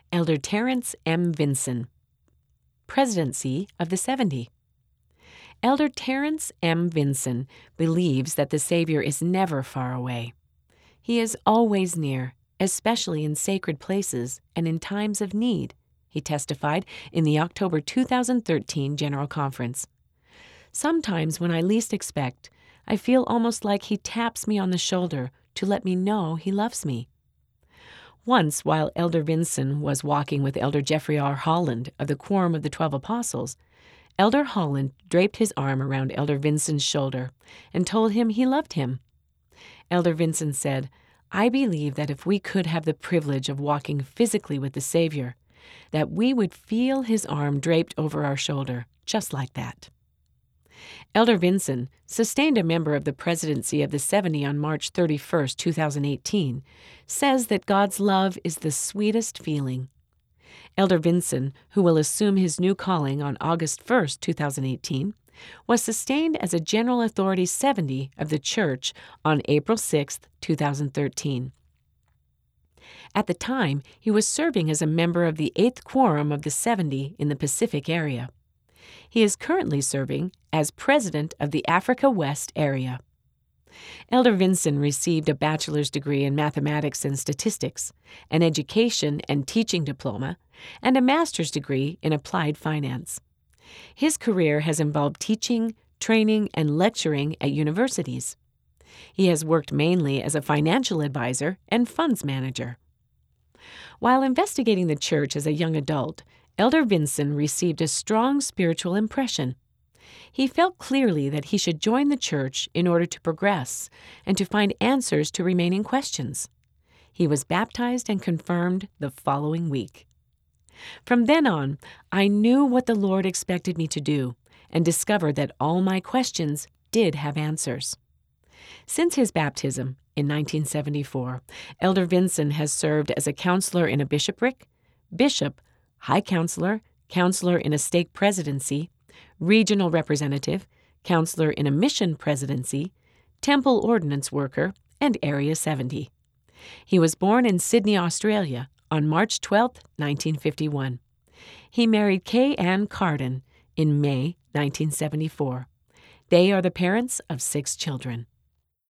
Elder Terrence M. Vinson, Presidency of the 70. Elder Terrence M. Vinson believes that the Savior is never far away. He is always near, especially in sacred places and in times of need, he testified in the October 2013 General Conference. Sometimes when I least expect, I feel almost like he taps me on the shoulder to let me know he loves me. Once, while Elder Vinson was walking with Elder Jeffrey R. Holland of the Quorum of the 12 Apostles, Elder Holland draped his arm around Elder Vinson's shoulder and told him he loved him. Elder Vinson said, "I believe that if we could have the privilege of walking physically with the Savior, that we would feel his arm draped over our shoulder, just like that." Elder Vinson, sustained a member of the Presidency of the 70 on March 31, 2018, says that God's love is the sweetest feeling. Elder Vinson, who will assume his new calling on August 1, 2018, was sustained as a General Authority 70 of the Church on April 6, 2013. At the time, he was serving as a member of the 8th Quorum of the 70 in the Pacific area. He is currently serving as President of the Africa West area. Elder Vinson received a bachelor's degree in mathematics and statistics, an education and teaching diploma, and a master's degree in applied finance. His career has involved teaching, training, and lecturing at universities. He has worked mainly as a financial advisor and funds manager. While investigating the church as a young adult, Elder Vinson received a strong spiritual impression. He felt clearly that he should join the church in order to progress and to find answers to remaining questions. He was baptized and confirmed the following week. From then on, I knew what the Lord expected me to do and discovered that all my questions did have answers. Since his baptism in 1974, Elder Vinson has served as a counselor in a bishopric, bishop, high counselor, counselor in a stake presidency, regional representative, counselor in a mission presidency, temple ordinance worker, and Area 70. He was born in Sydney, Australia, on March 12, 1951. He married Kay Ann Carden in May 1974. They are the parents of 6 children.